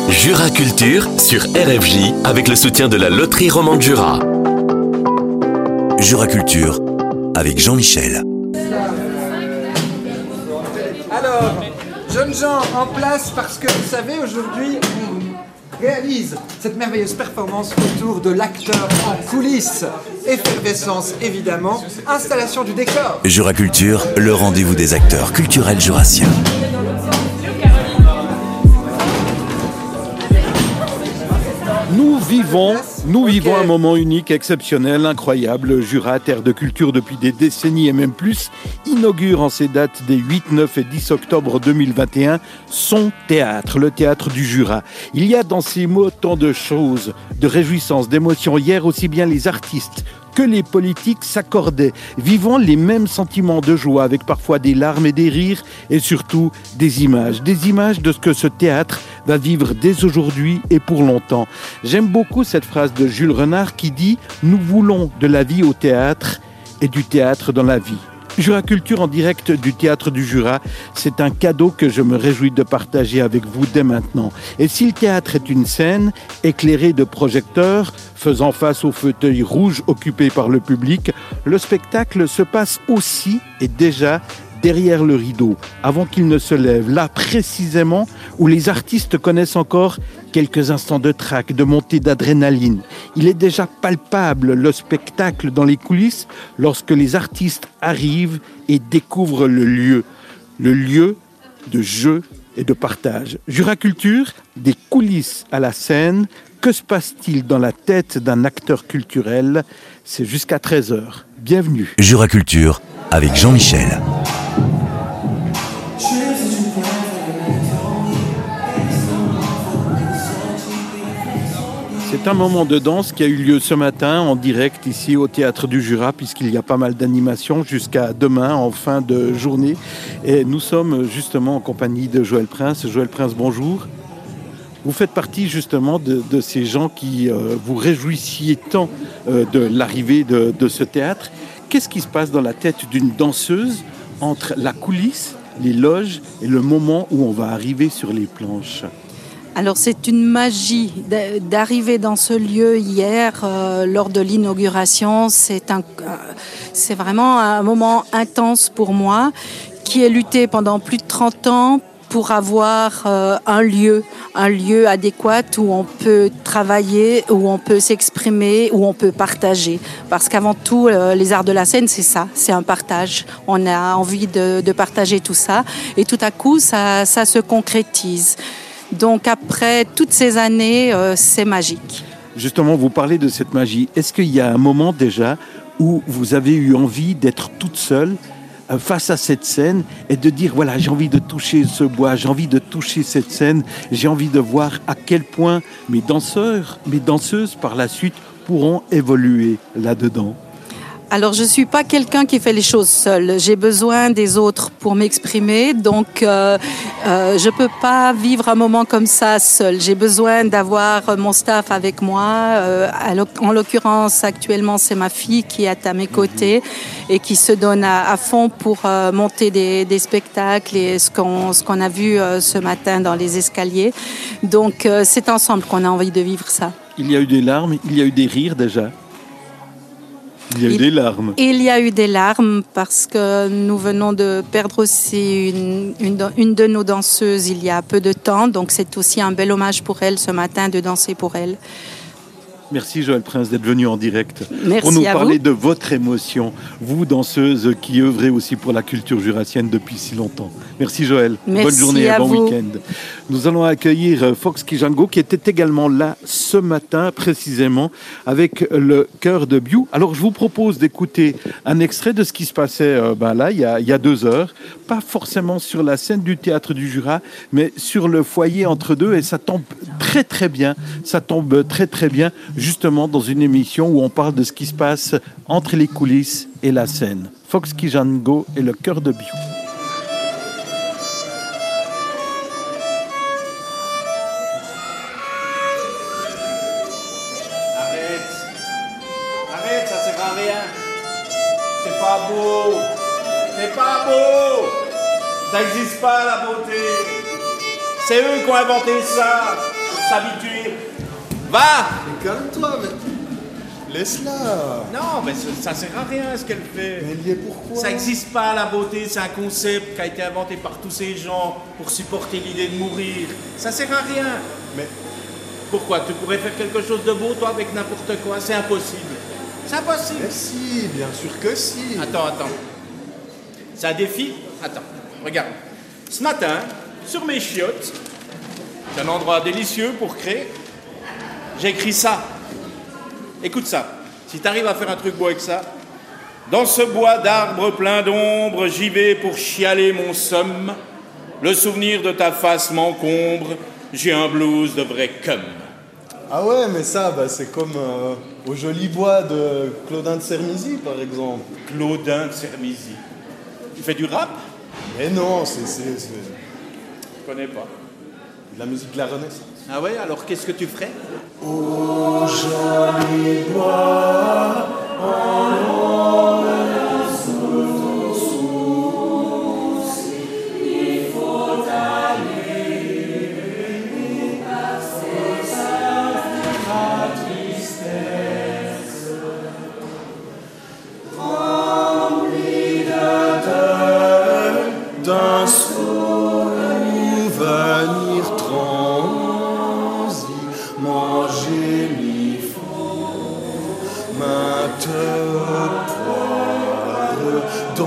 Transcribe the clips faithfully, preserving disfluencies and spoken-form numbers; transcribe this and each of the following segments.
Jura Culture sur R F J avec le soutien de la Loterie Romande Jura. Jura Culture avec Jean-Michel. Alors, jeunes gens en place parce que vous savez, aujourd'hui, on réalise cette merveilleuse performance autour de l'acteur en coulisses. Effervescence, évidemment. Installation du décor. Jura Culture, le rendez-vous des acteurs culturels jurassiens. Nous vivons, nous vivons okay. un moment unique, exceptionnel, incroyable. Jura, terre de culture depuis des décennies et même plus, inaugure en ces dates des huit, neuf et dix octobre deux mille vingt et un son théâtre, le théâtre du Jura. Il y a dans ces mots tant de choses, de réjouissances, d'émotions. Hier, aussi bien les artistes que les politiques s'accordaient, vivant les mêmes sentiments de joie avec parfois des larmes et des rires et surtout des images. Des images de ce que ce théâtre va vivre dès aujourd'hui et pour longtemps. J'aime beaucoup cette phrase de Jules Renard qui dit « Nous voulons de la vie au théâtre et du théâtre dans la vie ». Jura Culture en direct du Théâtre du Jura, c'est un cadeau que je me réjouis de partager avec vous dès maintenant. Et si le théâtre est une scène éclairée de projecteurs, faisant face aux fauteuils rouges occupés par le public, le spectacle se passe aussi et déjà derrière le rideau, avant qu'il ne se lève, là précisément où les artistes connaissent encore quelques instants de trac, de montée d'adrénaline. Il est déjà palpable le spectacle dans les coulisses lorsque les artistes arrivent et découvrent le lieu, le lieu de jeu et de partage. Jura Culture, des coulisses à la scène, que se passe-t-il dans la tête d'un acteur culturel ? C'est jusqu'à treize heures. Bienvenue. Jura Culture avec Jean-Michel. C'est un moment de danse qui a eu lieu ce matin en direct ici au Théâtre du Jura puisqu'il y a pas mal d'animations jusqu'à demain en fin de journée. Et nous sommes justement en compagnie de Joël Prince. Joël Prince, bonjour. Vous faites partie justement de, de ces gens qui euh, vous réjouissiez tant euh, de l'arrivée de, de ce théâtre. Qu'est-ce qui se passe dans la tête d'une danseuse entre la coulisse, les loges et le moment où on va arriver sur les planches ? Alors c'est une magie d'arriver dans ce lieu hier euh, lors de l'inauguration. C'est, un, euh, c'est vraiment un moment intense pour moi qui ai lutté pendant plus de trente ans pour avoir euh, un lieu, un lieu adéquat où on peut travailler, où on peut s'exprimer, où on peut partager. Parce qu'avant tout, euh, les arts de la scène, c'est ça, c'est un partage. On a envie de, de partager tout ça et tout à coup, ça, ça se concrétise. Donc après toutes ces années, euh, c'est magique. Justement, vous parlez de cette magie. Est-ce qu'il y a un moment déjà où vous avez eu envie d'être toute seule euh, face à cette scène et de dire, voilà, j'ai envie de toucher ce bois, j'ai envie de toucher cette scène, j'ai envie de voir à quel point mes danseurs, mes danseuses par la suite pourront évoluer là-dedans? Alors, je ne suis pas quelqu'un qui fait les choses seul. J'ai besoin des autres pour m'exprimer. Donc, euh, euh, je ne peux pas vivre un moment comme ça seul. J'ai besoin d'avoir mon staff avec moi. Euh, en l'occurrence, actuellement, c'est ma fille qui est à mes côtés et qui se donne à, à fond pour euh, monter des, des spectacles et ce qu'on, ce qu'on a vu euh, ce matin dans les escaliers. Donc, euh, c'est ensemble qu'on a envie de vivre ça. Il y a eu des larmes, il y a eu des rires déjà. Il y a eu il, des larmes. Il y a eu des larmes parce que nous venons de perdre aussi une, une, une de nos danseuses il y a peu de temps. Donc c'est aussi un bel hommage pour elle ce matin de danser pour elle. Merci Joël Prince d'être venu en direct Merci pour nous parler vous. de votre émotion, vous danseuse qui œuvrez aussi pour la culture jurassienne depuis si longtemps. Merci Joël, Merci bonne journée et bon vous. week-end. Nous allons accueillir Fox Kijango qui était également là ce matin précisément avec le chœur de Biou. Alors je vous propose d'écouter un extrait de ce qui se passait euh, ben là il y, a, il y a deux heures, pas forcément sur la scène du Théâtre du Jura, mais sur le foyer entre deux et ça tombe très très bien, ça tombe très très bien justement dans une émission où on parle de ce qui se passe entre les coulisses et la scène. Fox Kijango et le chœur de Biou. Arrête, arrête, ça sert à rien. C'est pas beau, c'est pas beau. Ça n'existe pas la beauté. C'est eux qui ont inventé ça. s'habituer. Va! Mais calme-toi, mais... Laisse-la. Non, mais ça, ça sert à rien ce qu'elle fait. Mais elle y est pourquoi? Ça n'existe pas, la beauté, c'est un concept qui a été inventé par tous ces gens pour supporter l'idée de mourir. Ça sert à rien. Mais... Pourquoi? Tu pourrais faire quelque chose de beau, toi, avec n'importe quoi? C'est impossible. C'est impossible. Mais si, bien sûr que si. Attends, attends. C'est un défi? Attends, regarde. Ce matin, sur mes chiottes, c'est un endroit délicieux pour créer, j'ai écrit ça. Écoute ça. Si tu arrives à faire un truc beau avec ça, dans ce bois d'arbres plein d'ombre, j'y vais pour chialer mon somme. Le souvenir de ta face m'encombre, j'ai un blues de vrai cum. Ah ouais, mais ça, bah, c'est comme euh, au joli bois de Claudin de Sermisy, par exemple. Claudin de Sermisy. Tu fais du rap? Mais non, c'est... c'est, c'est... Je connais pas. De la musique de la Renaissance. Ah ouais, alors qu'est-ce que tu ferais? Au joli bois, en l'ombre sous, sous, il faut aller passer sa tristesse, rempli de deuil, d'un souvenir transi, manger mi faux, mainte poire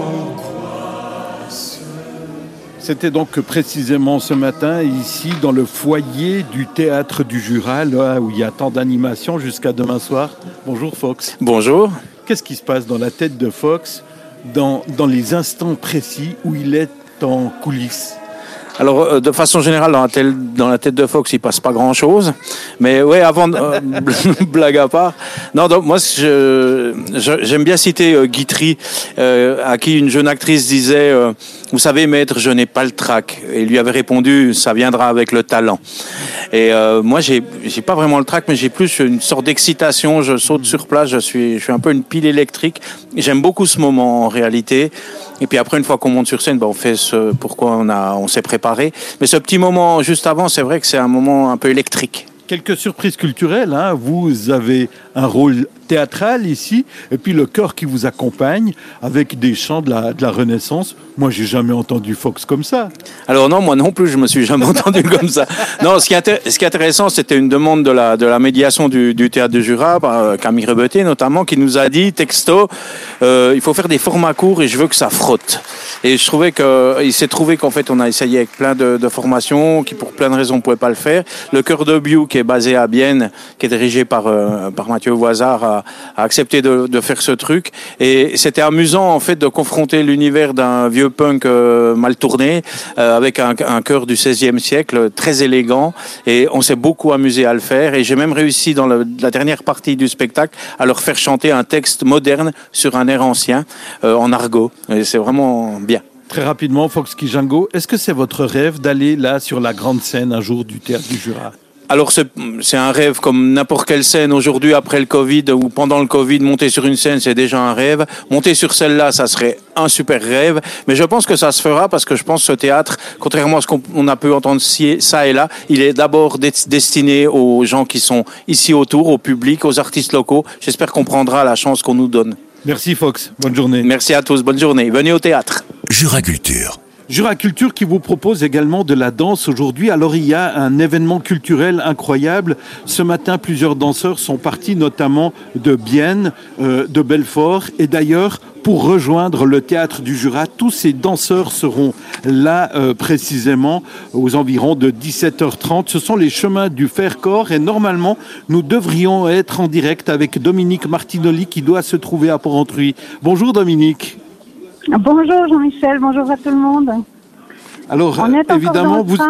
d'angoisse. C'était donc précisément ce matin, ici, dans le foyer du Théâtre du Jura, là où il y a tant d'animations jusqu'à demain soir. Bonjour Fox. Bonjour. Qu'est-ce qui se passe dans la tête de Fox dans, dans les instants précis où il est en coulisses? Alors, de façon générale, dans la tête, dans la tête de Fox, il passe pas grand-chose. Mais ouais, avant, de, euh, blague à part. Non, donc moi, je, je, j'aime bien citer euh, Guitry, euh, à qui une jeune actrice disait euh, « Vous savez, maître, je n'ai pas le trac ». Et il lui avait répondu « Ça viendra avec le talent ». Et euh, moi, j'ai, j'ai pas vraiment le trac, mais j'ai plus une sorte d'excitation. Je saute sur place, je suis, je suis un peu une pile électrique. J'aime beaucoup ce moment en réalité. Et puis après, une fois qu'on monte sur scène, ben, on fait ce pourquoi on a, on s'est préparé. Mais ce petit moment juste avant, c'est vrai que c'est un moment un peu électrique. Quelques surprises culturelles, hein. Vous avez un rôle théâtral ici, et puis le chœur qui vous accompagne avec des chants de la, de la Renaissance. Moi, j'ai jamais entendu Fox comme ça. Alors non, moi non plus, je me suis jamais entendu comme ça. Non, ce qui est, intér- ce qui est intéressant, c'était une demande de la, de la médiation du, du Théâtre du Jura, par euh, Camille Rebeté notamment, qui nous a dit, texto, euh, il faut faire des formats courts et je veux que ça frotte. Et je trouvais que, il s'est trouvé qu'en fait, on a essayé avec plein de, de formations qui, pour plein de raisons, ne pouvaient pas le faire. Le Chœur de Biou, qui est basé à Bienne, qui est dirigé par, euh, par Mathieu Voisard, a, a accepté de, de faire ce truc. Et c'était amusant, en fait, de confronter l'univers d'un vieux punk euh, mal tourné euh, avec un, un chœur du seizième siècle, très élégant. Et on s'est beaucoup amusé à le faire. Et j'ai même réussi, dans le, la dernière partie du spectacle, à leur faire chanter un texte moderne sur un air ancien, euh, en argot. Et c'est vraiment bien. Très rapidement, Fox Kijango, est-ce que c'est votre rêve d'aller là sur la grande scène un jour du Théâtre du Jura? Alors c'est, c'est un rêve comme n'importe quelle scène aujourd'hui après le Covid ou pendant le Covid. Monter sur une scène, c'est déjà un rêve. Monter sur celle-là, ça serait un super rêve. Mais je pense que ça se fera parce que je pense que ce théâtre, contrairement à ce qu'on a pu entendre ça et là, il est d'abord destiné aux gens qui sont ici autour, au public, aux artistes locaux. J'espère qu'on prendra la chance qu'on nous donne. Merci Fox, bonne journée. Merci à tous, bonne journée. Venez au théâtre. Jura Culture. Jura Culture qui vous propose également de la danse aujourd'hui. Alors il y a un événement culturel incroyable. Ce matin, plusieurs danseurs sont partis notamment de Bienne, euh, de Belfort. Et d'ailleurs, pour rejoindre le Théâtre du Jura, tous ces danseurs seront là euh, précisément aux environs de dix-sept heures trente. Ce sont les chemins du Fer-Corps et normalement, nous devrions être en direct avec Dominique Martinoli qui doit se trouver à Porrentruy. Bonjour Dominique. Bonjour Jean-Michel, bonjour à tout le monde. Alors, On est évidemment, vous,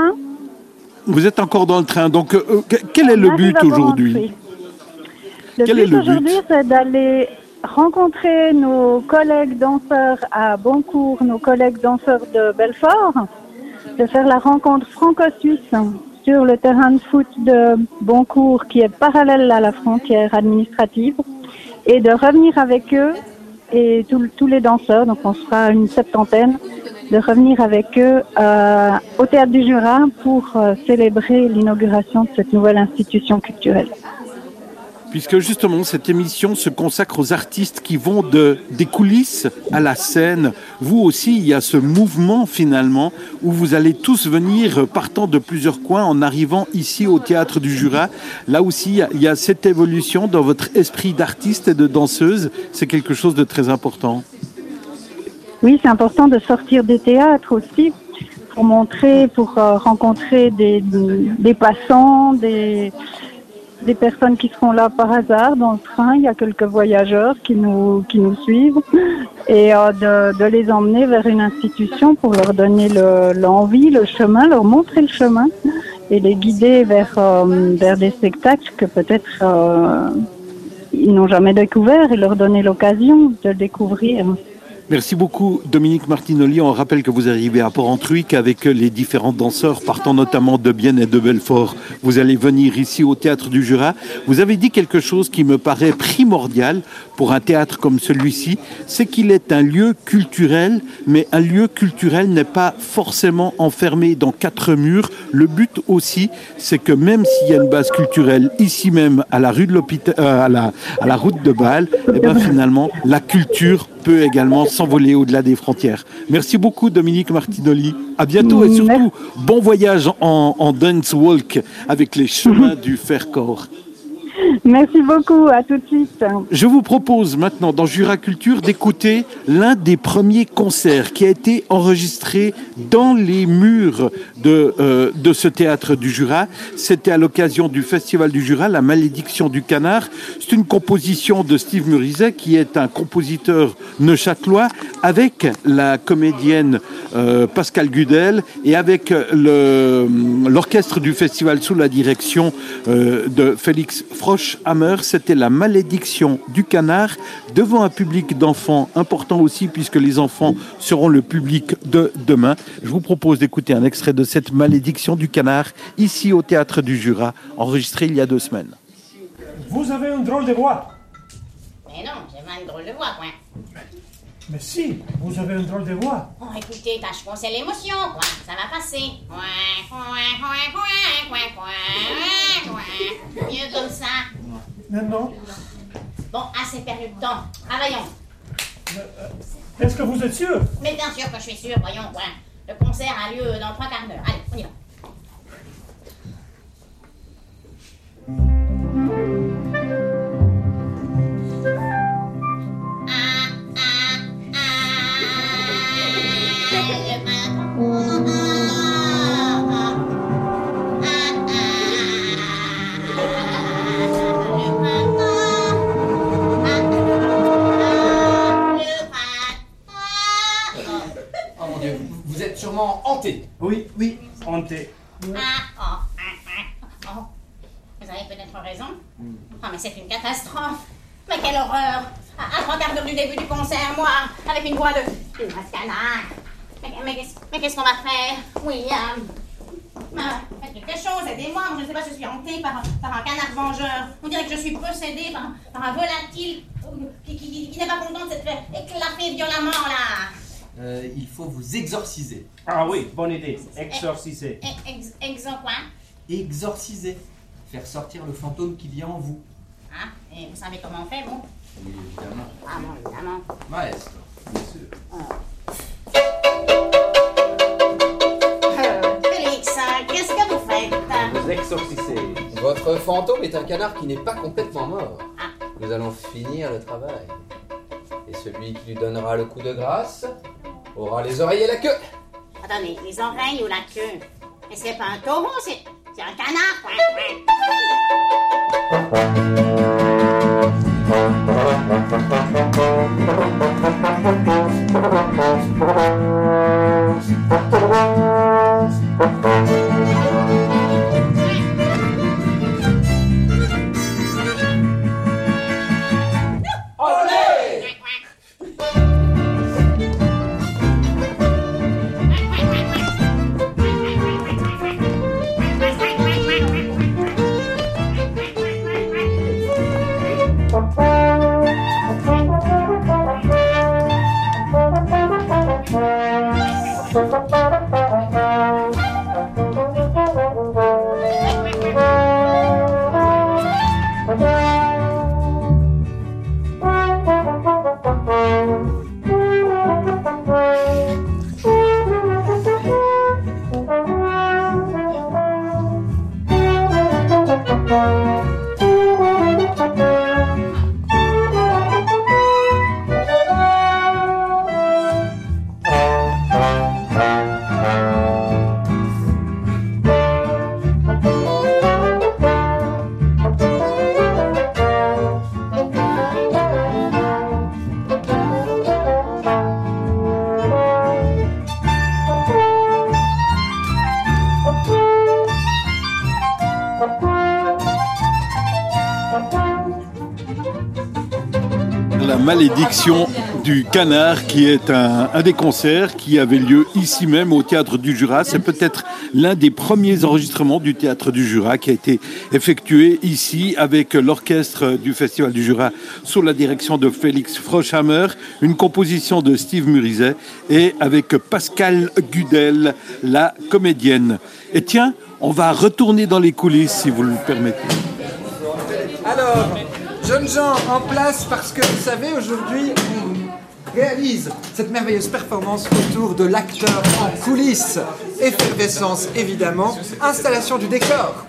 vous êtes encore dans le train. Donc, euh, quel est le but aujourd'hui? Le quel but est le aujourd'hui, but c'est d'aller rencontrer nos collègues danseurs à Boncourt, nos collègues danseurs de Belfort, de faire la rencontre franco-suisse sur le terrain de foot de Boncourt, qui est parallèle à la frontière administrative, et de revenir avec eux et tous les danseurs, donc on sera une septantaine, de revenir avec eux euh, au Théâtre du Jura pour euh, célébrer l'inauguration de cette nouvelle institution culturelle. Puisque justement cette émission se consacre aux artistes qui vont de, des coulisses à la scène. Vous aussi, il y a ce mouvement finalement où vous allez tous venir partant de plusieurs coins en arrivant ici au Théâtre du Jura. Là aussi, il y a, il y a cette évolution dans votre esprit d'artiste et de danseuse. C'est quelque chose de très important. Oui, c'est important de sortir des théâtres aussi pour montrer, pour euh, rencontrer des, des passants, des... des personnes qui seront là par hasard dans le train. Il y a quelques voyageurs qui nous, qui nous suivent et euh, de, de les emmener vers une institution pour leur donner le, l'envie, le chemin, leur montrer le chemin et les guider vers, euh, vers des spectacles que peut-être euh, ils n'ont jamais découvert et leur donner l'occasion de le découvrir. Merci beaucoup Dominique Martinoli. On rappelle que vous arrivez à Port-Entruic avec les différents danseurs partant notamment de Bienne et de Belfort. Vous allez venir ici au Théâtre du Jura. Vous avez dit quelque chose qui me paraît primordial pour un théâtre comme celui-ci, c'est qu'il est un lieu culturel, mais un lieu culturel n'est pas forcément enfermé dans quatre murs. Le but aussi, c'est que même s'il y a une base culturelle ici même à la rue de l'hôpital, euh, à la à la route de Bâle, et ben finalement la culture peut également s'envoler au-delà des frontières. Merci beaucoup Dominique Martinoli. À bientôt et surtout bon voyage en, en dance walk avec les chemins du Vercors. Merci beaucoup, à tout de suite. Je vous propose maintenant dans Jura Culture d'écouter l'un des premiers concerts qui a été enregistré dans les murs de, euh, de ce théâtre du Jura. C'était à l'occasion du Festival du Jura, La Malédiction du Canard. C'est une composition de Steve Murizet qui est un compositeur neuchâtelois avec la comédienne euh, Pascale Gudel et avec le, l'orchestre du festival sous la direction euh, de Félix Frosch-Hammer. C'était La Malédiction du Canard devant un public d'enfants important aussi puisque les enfants seront le public de demain. Je vous propose d'écouter un extrait de cette Malédiction du Canard ici au Théâtre du Jura, enregistré il y a deux semaines. Vous avez une drôle de voix. Mais non, j'ai pas une drôle de voix, quoi. Mais si, vous avez une drôle de voix. Oh, écoutez, tâche-moi, c'est l'émotion, quoi. Ça va passer. Ouais, ouais, ouais, ouais, ouais, ouais, ouais. Mieux comme ça. Non, non. Bon, assez perdu de temps. Travaillons. Euh, est-ce que vous êtes sûr? Mais bien sûr que je suis sûr, voyons, ouais. Le concert a lieu dans trois quarts d'heure. Allez, on y va. Vous êtes sûrement hanté. Oui, oui, hanté. Ah, oh, ah, oh. Vous avez peut-être raison. Oh, mais c'est une catastrophe. Mais quelle horreur. À, à trois quarts d'heure du début du concert, moi, avec une voix de... une voix de canard. Mais, mais, qu'est-ce, mais qu'est-ce qu'on va faire, William? Ah, faites quelque chose, aidez-moi. Moi, je ne sais pas, je suis hantée par, par un canard vengeur. On dirait que je suis possédée par, par un volatile qui, qui, qui, qui n'est pas content de s'être fait éclater violemment, là. Euh, il faut vous exorciser. Ah oui, bonne idée. Exorciser. Ex, exo quoi? Exorciser. Faire sortir le fantôme qu'il y a en vous. Ah, et vous savez comment on fait, vous? Oui, évidemment. Ah bon, évidemment. Maestro, bien sûr. Oh. Euh, Félix, qu'est-ce que vous faites? Vous exorcisez. Votre fantôme est un canard qui n'est pas complètement mort. Ah. Nous allons finir le travail. Et celui qui lui donnera le coup de grâce aura les oreilles et la queue. Attendez, les oreilles ou la queue? Mais c'est pas un taureau, c'est, c'est un canard, quoi. Thank you. La malédiction du canard, qui est un, un des concerts qui avait lieu ici même au Théâtre du Jura. C'est peut-être l'un des premiers enregistrements du Théâtre du Jura qui a été effectué ici avec l'orchestre du Festival du Jura sous la direction de Félix Froschhammer, une composition de Steve Murizet et avec Pascal Gudel, la comédienne. Et tiens, on va retourner dans les coulisses si vous le permettez. Alors, jeunes gens en place parce que vous savez, aujourd'hui, on réalise cette merveilleuse performance autour de l'acteur en coulisses. Effervescence, évidemment. Installation du décor.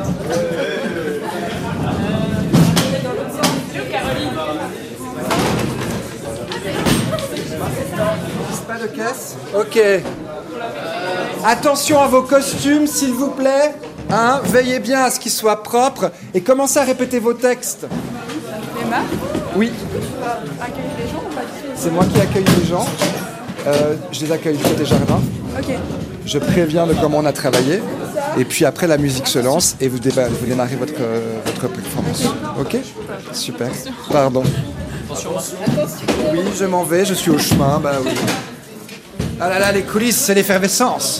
Pas de caisse ? Ok. Attention à vos costumes, s'il vous plaît. Hein, veillez bien à ce qu'ils soient propres et commencez à répéter vos textes. Emma ? Oui. Accueillir les gens ou pas du tout ? C'est moi qui accueille les gens. Euh, je les accueille près des jardins. Ok. Je préviens de comment on a travaillé. Et puis après, la musique se lance et vous, déba- vous démarrez votre, euh, votre performance. Ok ? Super. Pardon. Attention. Oui, je m'en vais, je suis au chemin, bah oui. Ah là là, les coulisses, c'est l'effervescence.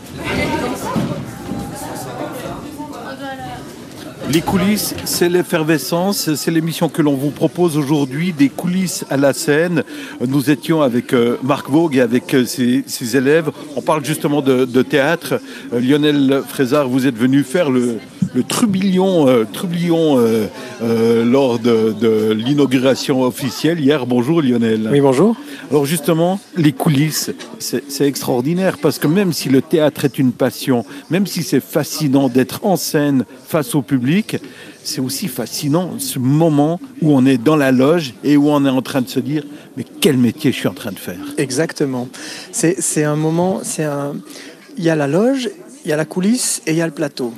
Les coulisses, c'est l'effervescence, c'est l'émission que l'on vous propose aujourd'hui, des coulisses à la scène. Nous étions avec euh, Marc Vogue et avec euh, ses, ses élèves. On parle justement de, de théâtre. Euh, Lionel Frézard, vous êtes venu faire le, le trublion, euh, trublion euh, euh, lors de, de l'inauguration officielle hier. Bonjour Lionel. Oui, bonjour. Alors justement, les coulisses, c'est, c'est extraordinaire parce que même si le théâtre est une passion, même si c'est fascinant d'être en scène face au public, c'est aussi fascinant ce moment où on est dans la loge et où on est en train de se dire « mais quel métier je suis en train de faire ?» Exactement. C'est, c'est un moment, c'est un... il y a la loge, il y a la coulisse et il y a le plateau.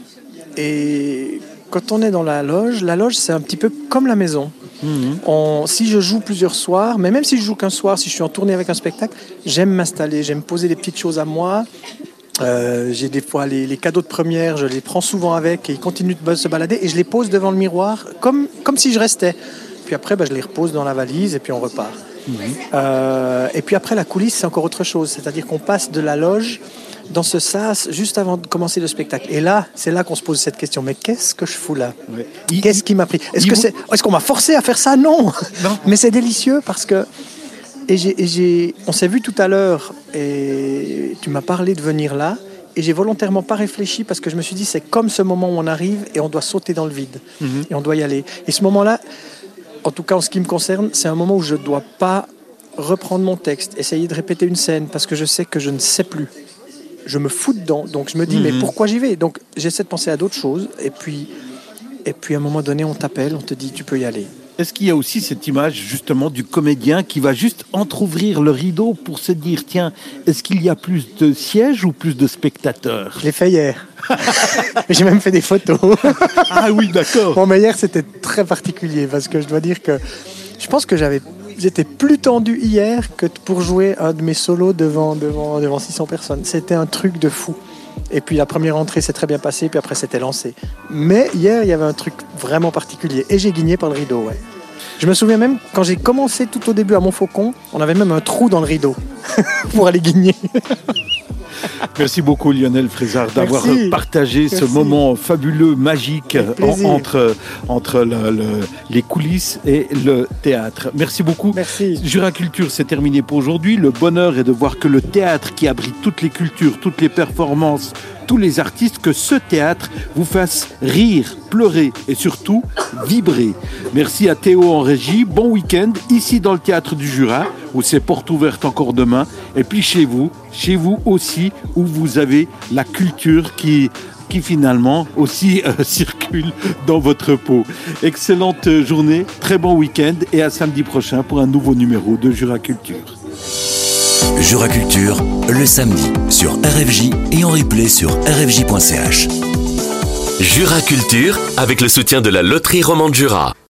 Et quand on est dans la loge, la loge c'est un petit peu comme la maison. Mmh. On, si je joue plusieurs soirs, mais même si je joue qu'un soir, si je suis en tournée avec un spectacle, j'aime m'installer, j'aime poser des petites choses à moi. Euh, j'ai des fois les, les cadeaux de première, je les prends souvent avec et ils continuent de se balader et je les pose devant le miroir comme, comme si je restais. Puis après, bah, je les repose dans la valise et puis on repart. Mmh. Euh, et puis après, la coulisse, c'est encore autre chose. C'est-à-dire qu'on passe de la loge dans ce sas juste avant de commencer le spectacle. Et là, c'est là qu'on se pose cette question. Mais qu'est-ce que je fous là ? Ouais. Il, qu'est-ce qui m'a pris ? Est-ce, que vous... c'est... Est-ce qu'on m'a forcé à faire ça ? Non, non. Mais c'est délicieux parce que... Et j'ai, et j'ai... On s'est vu tout à l'heure et tu m'as parlé de venir là et j'ai volontairement pas réfléchi parce que je me suis dit c'est comme ce moment où on arrive et on doit sauter dans le vide. Mm-hmm. Et on doit y aller. Et ce moment-là, en tout cas en ce qui me concerne, c'est un moment où je dois pas reprendre mon texte, essayer de répéter une scène parce que je sais que je ne sais plus. Je me fous dedans, donc je me dis, mmh. mais pourquoi j'y vais ? Donc j'essaie de penser à d'autres choses, et puis, et puis à un moment donné, on t'appelle, on te dit, tu peux y aller. Est-ce qu'il y a aussi cette image, justement, du comédien qui va juste entrouvrir le rideau pour se dire, tiens, est-ce qu'il y a plus de sièges ou plus de spectateurs ? Je l'ai fait hier. J'ai même fait des photos. Ah oui, d'accord. Bon, mais hier, c'était très particulier, parce que je dois dire que je pense que j'avais... J'étais plus tendu hier que pour jouer un de mes solos devant, devant, devant six cents personnes. C'était un truc de fou. Et puis la première entrée s'est très bien passée, puis après c'était lancé. Mais hier, il y avait un truc vraiment particulier. Et j'ai guigné par le rideau, ouais. Je me souviens même, quand j'ai commencé tout au début à Montfaucon, on avait même un trou dans le rideau pour aller guigner. Merci beaucoup Lionel Frézard d'avoir Merci. partagé Merci. ce moment fabuleux, magique en, entre, entre le, le, les coulisses et le théâtre. Merci beaucoup. Merci. Jura Culture, c'est terminé pour aujourd'hui. Le bonheur est de voir que le théâtre qui abrite toutes les cultures, toutes les performances, tous les artistes, que ce théâtre vous fasse rire, pleurer et surtout vibrer. Merci à Théo en régie. Bon week-end ici dans le Théâtre du Jura où c'est porte ouverte encore demain. Et puis chez vous, chez vous aussi où vous avez la culture qui, qui finalement aussi euh, circule dans votre peau. Excellente journée, très bon week-end et à samedi prochain pour un nouveau numéro de Jura Culture. Jura Culture, le samedi sur R F J et en replay sur r f j point c h. Jura Culture avec le soutien de la Loterie Romande Jura.